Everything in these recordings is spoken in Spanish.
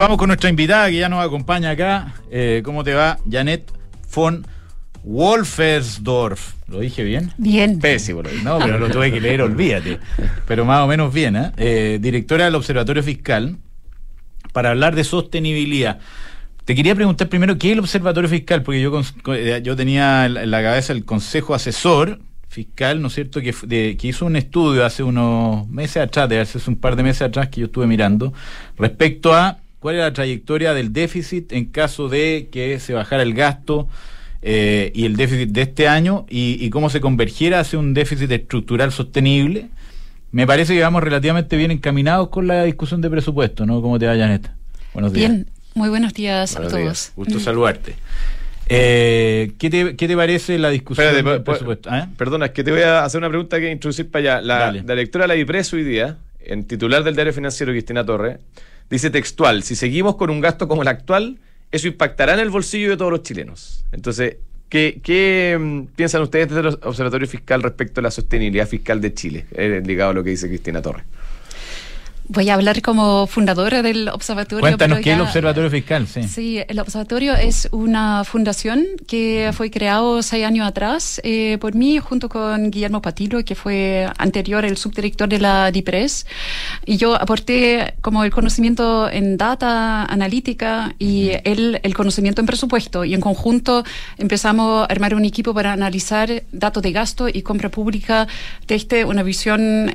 Vamos con nuestra invitada que ya nos acompaña acá. ¿Cómo te va? Janet von Wolfersdorf. ¿Lo dije bien? Bien. Pésimo. No, pero lo tuve que leer, olvídate. Pero más o menos bien, directora del Observatorio Fiscal, para hablar de sostenibilidad. Te quería preguntar primero, ¿qué es el Observatorio Fiscal? Porque yo tenía en la cabeza el Consejo Asesor Fiscal, ¿no es cierto?, que hizo un estudio hace unos meses atrás, hace un par de meses atrás, que yo estuve mirando, respecto a cuál era la trayectoria del déficit en caso de que se bajara el gasto y el déficit de este año y cómo se convergiera hacia un déficit estructural sostenible. Me parece que vamos relativamente bien encaminados con la discusión de presupuesto, ¿no? ¿Cómo te va, Janet? Buenos días. Bien, muy buenos días a todos. Gusto saludarte. ¿Qué te parece la discusión del presupuesto? Perdona, es que te voy a hacer una pregunta que introducir para allá. La directora de la IPRES hoy día, en titular del Diario Financiero, Cristina Torres, dice textual: si seguimos con un gasto como el actual, eso impactará en el bolsillo de todos los chilenos. Entonces, ¿qué piensan ustedes desde el Observatorio Fiscal respecto a la sostenibilidad fiscal de Chile? Ligado a lo que dice Cristina Torres. Voy a hablar como fundadora del observatorio. Cuéntanos qué es el Observatorio Fiscal. Sí, el observatorio es una fundación que fue creado 6 años atrás por mí, junto con Guillermo Patilo, que fue anterior el subdirector de la DIPRES. Y yo aporté como el conocimiento en data analítica y él el conocimiento en presupuesto. Y en conjunto empezamos a armar un equipo para analizar datos de gasto y compra pública desde una visión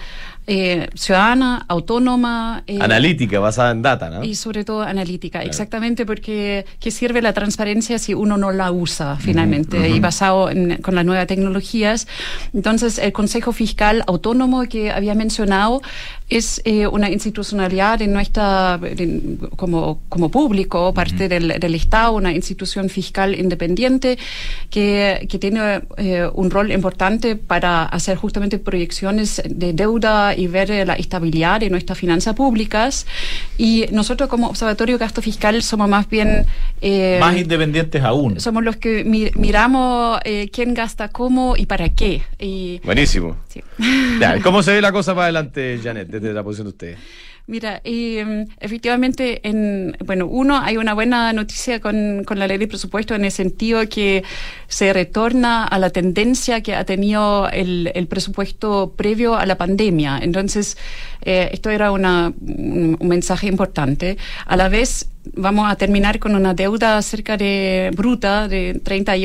ciudadana, autónoma. Analítica, basada en data, ¿no? Y sobre todo analítica, claro. Exactamente, porque ¿qué sirve la transparencia si uno no la usa finalmente? Y basado con las nuevas tecnologías. Entonces, el Consejo Fiscal Autónomo que había mencionado es una institucionalidad de nuestra, como público, parte del Estado, una institución fiscal independiente que tiene un rol importante para hacer justamente proyecciones de deuda y ver la estabilidad de nuestras finanzas públicas. Y nosotros como Observatorio Gasto Fiscal somos más bien más independientes aún. Somos los que miramos quién gasta cómo y para qué. Buenísimo. Sí. Ya, ¿cómo se ve la cosa para adelante, Janet, desde la posición de ustedes? Mira, efectivamente, hay una buena noticia con la ley de presupuesto en el sentido que se retorna a la tendencia que ha tenido el presupuesto previo a la pandemia. Entonces, esto era un mensaje importante. A la vez, vamos a terminar con una deuda bruta de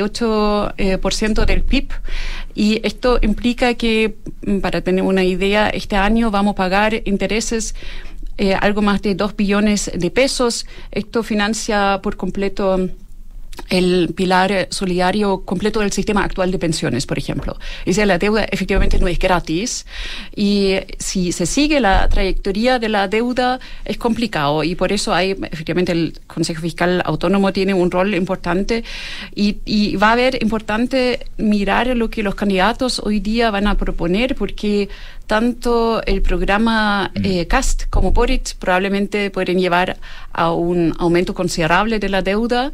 38% del PIB, y esto implica que, para tener una idea, este año vamos a pagar intereses algo más de 2 billones de pesos. Esto financia por completo el pilar solidario completo del sistema actual de pensiones, por ejemplo. Es decir, la deuda efectivamente no es gratis, y si se sigue la trayectoria de la deuda es complicado, y por eso efectivamente el Consejo Fiscal Autónomo tiene un rol importante, y va a haber importante mirar lo que los candidatos hoy día van a proponer, porque tanto el programa CAST como Boric probablemente pueden llevar a un aumento considerable de la deuda,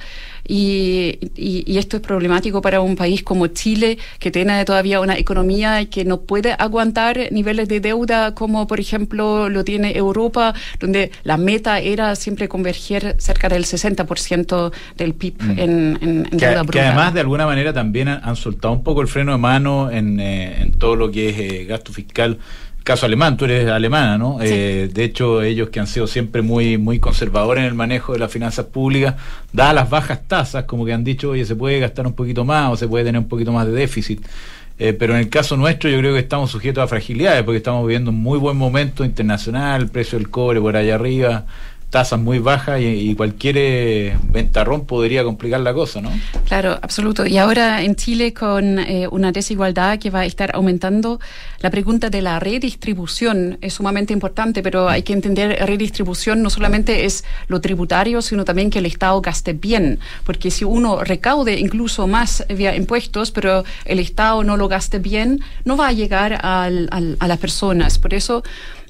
y esto es problemático para un país como Chile, que tiene todavía una economía que no puede aguantar niveles de deuda como, por ejemplo, lo tiene Europa, donde la meta era siempre converger cerca del 60% del PIB en deuda bruta. Que además, de alguna manera, también han soltado un poco el freno de mano en todo lo que es gasto fiscal. Caso alemán, tú eres alemana, ¿no? Sí. De hecho, ellos que han sido siempre muy, muy conservadores en el manejo de las finanzas públicas, dadas las bajas tasas, como que han dicho, oye, se puede gastar un poquito más o se puede tener un poquito más de déficit. Pero en el caso nuestro yo creo que estamos sujetos a fragilidades, porque estamos viviendo un muy buen momento internacional, el precio del cobre por allá arriba, tasas muy bajas, y cualquier ventarrón podría complicar la cosa, ¿no? Claro, absoluto. Y ahora en Chile, con una desigualdad que va a estar aumentando, la pregunta de la redistribución es sumamente importante, pero hay que entender, redistribución no solamente es lo tributario, sino también que el Estado gaste bien, porque si uno recaude incluso más vía impuestos, pero el Estado no lo gaste bien, no va a llegar a las personas. Por eso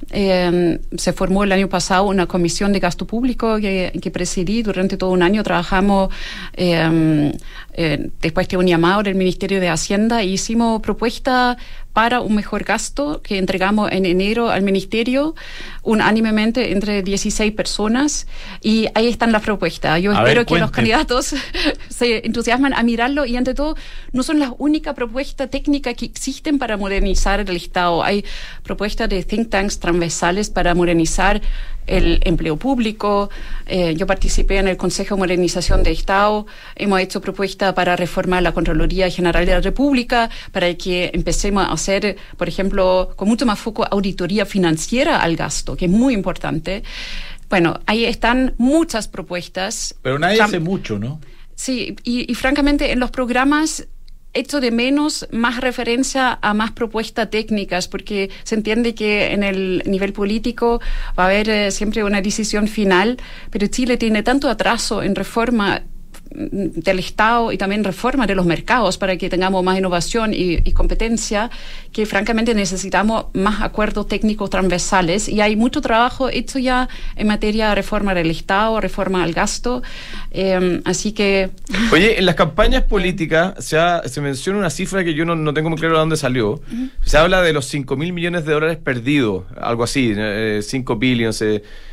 se formó el año pasado una comisión de gasto público que presidí. Durante todo un año trabajamos después de un llamado del Ministerio de Hacienda, y hicimos propuestas para un mejor gasto que entregamos en enero al Ministerio, unánimemente entre 16 personas, y ahí están las propuestas. Yo espero que los candidatos se entusiasmen a mirarlo, y ante todo, no son las únicas propuestas técnicas que existen para modernizar el Estado. Hay propuestas de think tanks transversales para modernizar el empleo público. Yo participé en el Consejo de Modernización de Estado. Hemos hecho propuestas para reformar la Contraloría General de la República, para que empecemos a hacer, por ejemplo, con mucho más foco, auditoría financiera al gasto, que es muy importante. Bueno, ahí están muchas propuestas. Pero nadie hace mucho, ¿no? Sí, y francamente en los programas echo de menos más referencia a más propuestas técnicas, porque se entiende que en el nivel político va a haber siempre una decisión final, pero Chile tiene tanto atraso en reforma del Estado y también reforma de los mercados para que tengamos más innovación y competencia, que francamente necesitamos más acuerdos técnicos transversales, y hay mucho trabajo hecho ya en materia de reforma del Estado, reforma al gasto, así que... Oye, en las campañas políticas se menciona una cifra que yo no tengo muy claro de dónde salió. Uh-huh. Se habla de los $5.000 millones perdidos, algo así, 5 billions.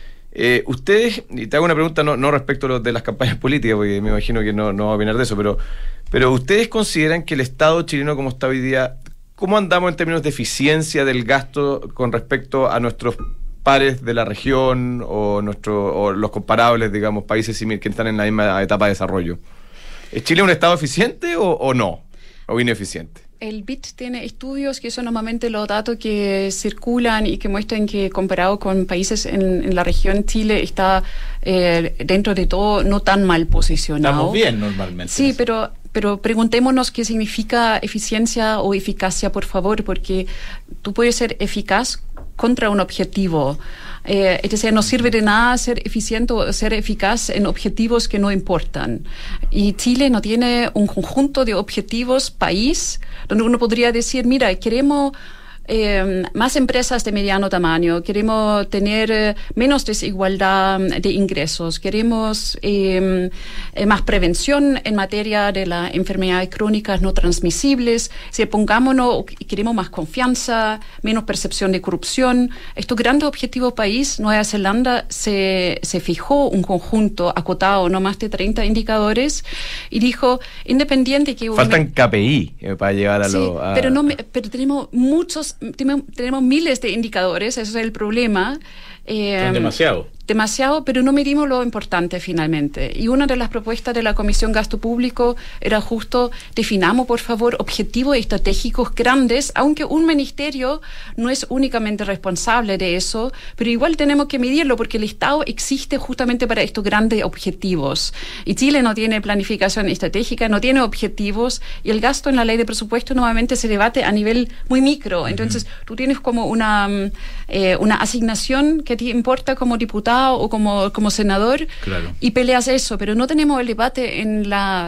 Ustedes, y te hago una pregunta no respecto a lo de las campañas políticas, porque me imagino que no va a opinar de eso, pero ¿ustedes consideran que el Estado chileno como está hoy día, cómo andamos en términos de eficiencia del gasto con respecto a nuestros pares de la región o los comparables, digamos, países similares que están en la misma etapa de desarrollo? ¿Es Chile un Estado eficiente o no? ¿O ineficiente? El BID tiene estudios que son normalmente los datos que circulan y que muestran que comparado con países en la región, Chile está dentro de todo no tan mal posicionado. Estamos bien normalmente. Sí, pero preguntémonos qué significa eficiencia o eficacia, por favor, porque tú puedes ser eficaz contra un objetivo. Es decir, no sirve de nada ser eficiente o ser eficaz en objetivos que no importan. Y Chile no tiene un conjunto de objetivos país donde uno podría decir, mira, queremos más empresas de mediano tamaño, queremos tener menos desigualdad de ingresos, queremos más prevención en materia de las enfermedades crónicas no transmisibles, si pongámonos, queremos más confianza, menos percepción de corrupción. Estos grandes objetivos país, Nueva Zelanda se fijó un conjunto acotado, no más de 30 indicadores, y dijo, independiente que... Faltan KPI para llegar a lo... Pero tenemos tenemos miles de indicadores, ese es el problema. Son demasiado, pero no medimos lo importante finalmente. Y una de las propuestas de la Comisión Gasto Público era justo, definamos por favor objetivos estratégicos grandes, aunque un ministerio no es únicamente responsable de eso, pero igual tenemos que medirlo porque el Estado existe justamente para estos grandes objetivos. Y Chile no tiene planificación estratégica, no tiene objetivos, y el gasto en la ley de presupuesto nuevamente se debate a nivel muy micro. Entonces, tú tienes como una asignación que te importa como diputado o como senador, claro, y peleas eso, pero no tenemos el debate en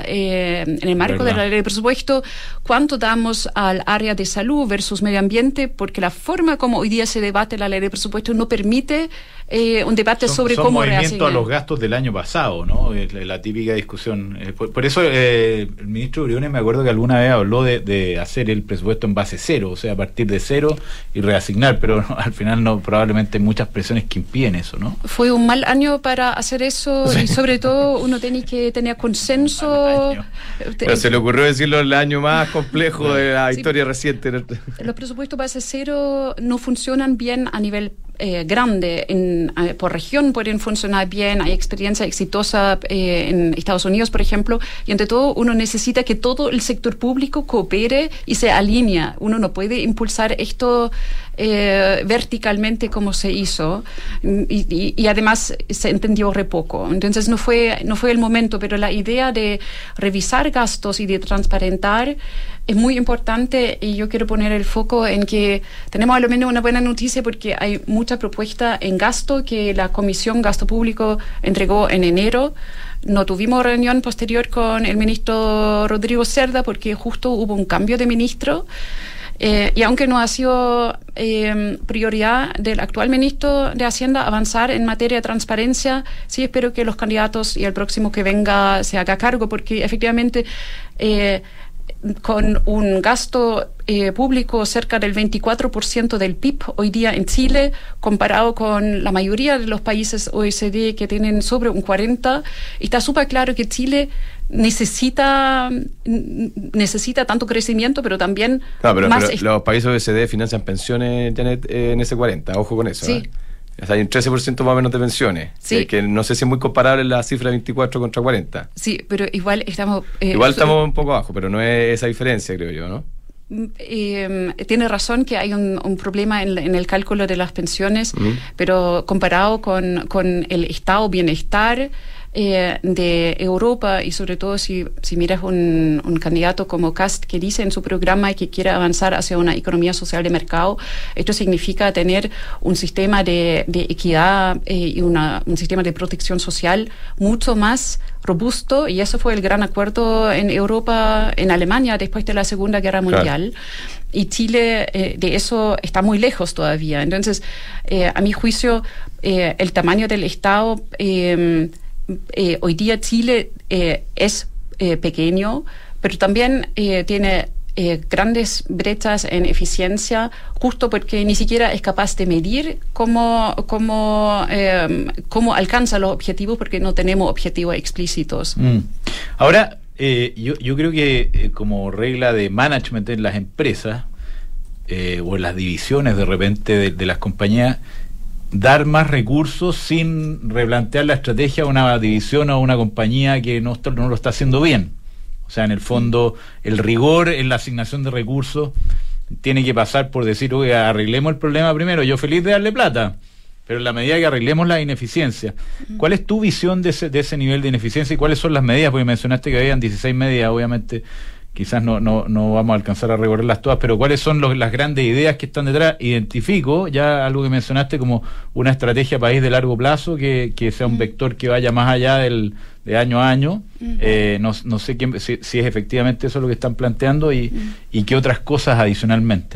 el marco de la ley de presupuesto, cuánto damos al área de salud versus medio ambiente, porque la forma como hoy día se debate la ley de presupuesto no permite un debate sobre cómo reasignar. Movimiento a los gastos del año pasado, ¿no? La típica discusión. Por eso el ministro Briones, me acuerdo que alguna vez habló de hacer el presupuesto en base cero, o sea, a partir de cero y reasignar, pero al final probablemente muchas presiones que impiden eso, ¿no? Fue un mal año para hacer eso, sí. Y sobre todo uno tiene que tener consenso. Pero se le ocurrió decirlo el año más complejo de la historia reciente. Los presupuestos base cero no funcionan bien a nivel grande. Por región pueden funcionar bien, hay experiencia exitosa en Estados Unidos, por ejemplo, y ante todo uno necesita que todo el sector público coopere y se alinea. Uno no puede impulsar esto verticalmente como se hizo, y además se entendió re poco. Entonces no fue el momento, pero la idea de revisar gastos y de transparentar es muy importante, y yo quiero poner el foco en que tenemos al menos una buena noticia, porque hay mucha propuesta en gasto que la Comisión Gasto Público entregó en enero. No tuvimos reunión posterior con el ministro Rodrigo Cerda porque justo hubo un cambio de ministro. Y aunque no ha sido prioridad del actual ministro de Hacienda avanzar en materia de transparencia, sí espero que los candidatos y el próximo que venga se haga cargo, porque efectivamente con un gasto público cerca del 24% del PIB hoy día en Chile, comparado con la mayoría de los países OECD que tienen sobre un 40%, está súper claro que Chile necesita tanto crecimiento, pero también pero los países OECD financian pensiones en ese 40%, ojo con eso. Sí. O sea, hay un 13% más o menos de pensiones. Sí. Que no sé si es muy comparable la cifra de 24 contra 40. Sí, pero igual estamos... estamos un poco abajo, pero no es esa diferencia, creo yo, ¿no? Tiene razón que hay un problema en el cálculo de las pensiones, pero comparado con el estado bienestar de Europa, y sobre todo si miras un candidato como Kast, que dice en su programa que quiere avanzar hacia una economía social de mercado, esto significa tener un sistema de equidad y un sistema de protección social mucho más robusto, y eso fue el gran acuerdo en Europa, en Alemania, después de la Segunda Guerra Mundial. Claro. Y Chile de eso está muy lejos todavía. Entonces, a mi juicio, el tamaño del Estado... hoy día Chile es pequeño, pero también tiene grandes brechas en eficiencia, justo porque ni siquiera es capaz de medir cómo alcanza los objetivos, porque no tenemos objetivos explícitos. Ahora, yo creo que como regla de management en las empresas o en las divisiones de repente de las compañías, dar más recursos sin replantear la estrategia a una división o a una compañía que no lo está haciendo bien. O sea, en el fondo, el rigor en la asignación de recursos tiene que pasar por decir, oye, arreglemos el problema primero. Yo feliz de darle plata, pero en la medida que arreglemos la ineficiencia. ¿Cuál es tu visión de ese nivel de ineficiencia y cuáles son las medidas? Porque mencionaste que habían 16 medidas, obviamente quizás no vamos a alcanzar a recorrerlas todas, pero ¿cuáles son las grandes ideas que están detrás? Identifico ya algo que mencionaste como una estrategia país de largo plazo, que sea un vector que vaya más allá de año a año. No sé si es efectivamente eso lo que están planteando y qué otras cosas adicionalmente.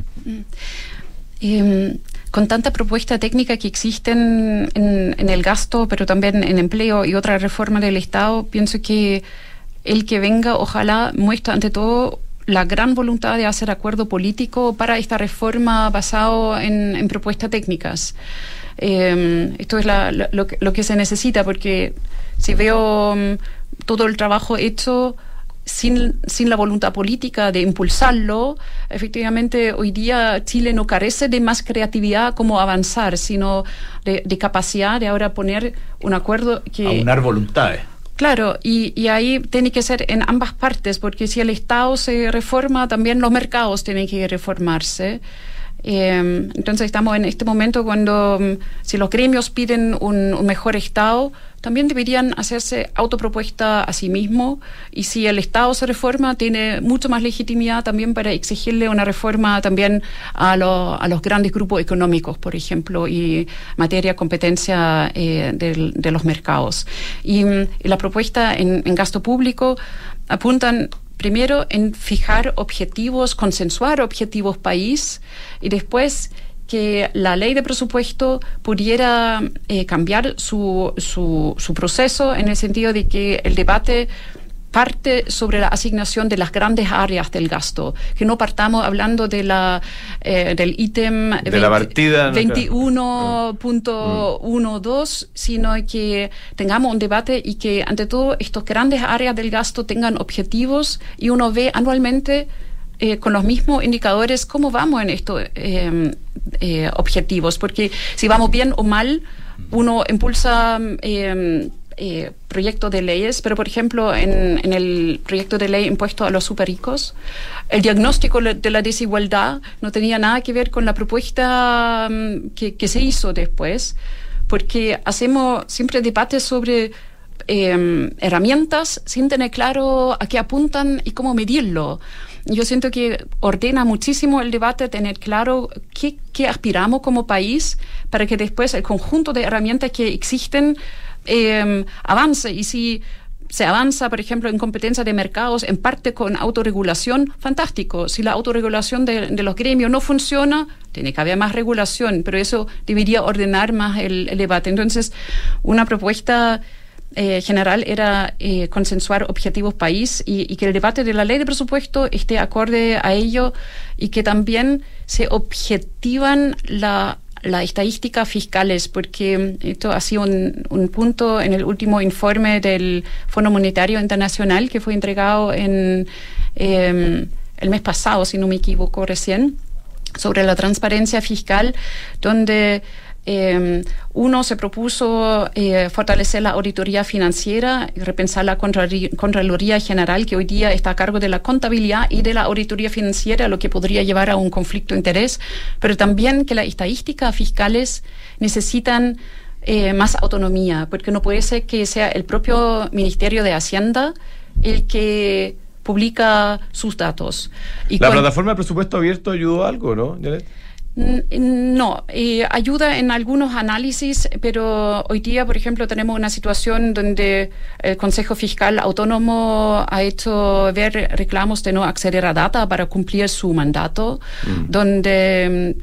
Con tanta propuesta técnica que existen en el gasto, pero también en empleo y otra reforma del Estado, pienso que el que venga, ojalá, muestra ante todo la gran voluntad de hacer acuerdo político para esta reforma basado en propuestas técnicas. Esto es lo que se necesita, porque si veo todo el trabajo hecho sin la voluntad política de impulsarlo, efectivamente hoy día Chile no carece de más creatividad como avanzar, sino de capacidad de ahora poner un acuerdo que... Aunar voluntades. Claro, y ahí tiene que ser en ambas partes, porque si el Estado se reforma, también los mercados tienen que reformarse. Entonces estamos en este momento cuando si los gremios piden un mejor Estado, también deberían hacerse autopropuesta a sí mismo, y si el Estado se reforma, tiene mucho más legitimidad también para exigirle una reforma también a los grandes grupos económicos, por ejemplo, y materia competencia de los mercados. Y la propuesta en gasto público apuntan primero en fijar objetivos, consensuar objetivos país, y después que la ley de presupuesto pudiera cambiar su proceso, en el sentido de que el debate parte sobre la asignación de las grandes áreas del gasto, que no partamos hablando de del ítem de la partida 21.12, sino que tengamos un debate y que ante todo estas grandes áreas del gasto tengan objetivos, y uno ve anualmente con los mismos indicadores cómo vamos en estos objetivos, porque si vamos bien o mal, uno impulsa proyectos de leyes, pero por ejemplo en el proyecto de ley impuesto a los superricos, el diagnóstico de la desigualdad no tenía nada que ver con la propuesta que se hizo después, porque hacemos siempre debates sobre herramientas sin tener claro a qué apuntan y cómo medirlo. Yo siento que ordena muchísimo el debate tener claro qué aspiramos como país, para que después el conjunto de herramientas que existen avance. Y si se avanza, por ejemplo, en competencia de mercados, en parte con autorregulación, fantástico. Si la autorregulación de los gremios no funciona, tiene que haber más regulación, pero eso debería ordenar más el debate. Entonces, una propuesta general era consensuar objetivos país y que el debate de la ley de presupuesto esté acorde a ello y que también se objetivan las estadísticas fiscales, porque esto ha sido un punto en el último informe del Fondo Monetario Internacional que fue entregado en el mes pasado, si no me equivoco recién, sobre la transparencia fiscal, donde uno se propuso fortalecer la auditoría financiera y repensar la Contraloría General, que hoy día está a cargo de la contabilidad y de la auditoría financiera, lo que podría llevar a un conflicto de interés, pero también que las estadísticas fiscales necesitan más autonomía, porque no puede ser que sea el propio Ministerio de Hacienda el que publica sus datos. Y la plataforma de presupuesto abierto ayudó algo, ¿no, Janet? No, ayuda en algunos análisis, pero hoy día, por ejemplo, tenemos una situación donde el Consejo Fiscal Autónomo ha hecho ver reclamos de no acceder a data para cumplir su mandato, donde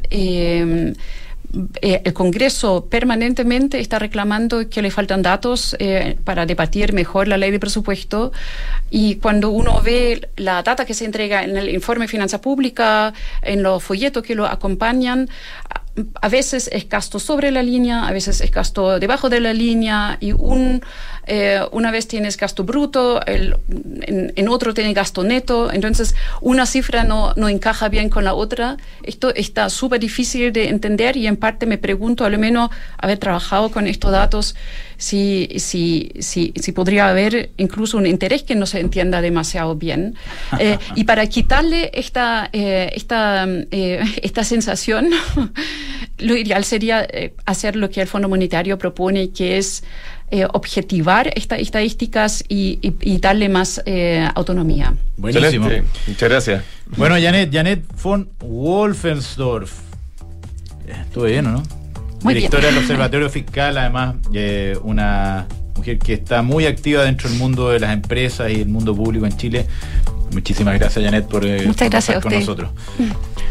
el Congreso permanentemente está reclamando que le faltan datos para debatir mejor la ley de presupuesto, y cuando uno ve la data que se entrega en el informe de finanza pública, en los folletos que lo acompañan, a veces es gasto sobre la línea, a veces es gasto debajo de la línea, y una vez tienes gasto bruto, en otro tienes gasto neto, entonces una cifra no encaja bien con la otra. Esto está súper difícil de entender, y en parte me pregunto, al menos haber trabajado con estos datos, si podría haber incluso un interés que no se entienda demasiado bien. Y para quitarle esta sensación, lo ideal sería hacer lo que el Fondo Monetario propone, que es objetivar estas estadísticas y darle más autonomía. Buenísimo. Muchas gracias. Bueno, Janet von Wolfensdorf. Estuvo bien, ¿o no? Muy Directora bien. del Observatorio Fiscal, además una mujer que está muy activa dentro del mundo de las empresas y el mundo público en Chile. Muchísimas gracias, Janet, por Muchas gracias conversar con nosotros.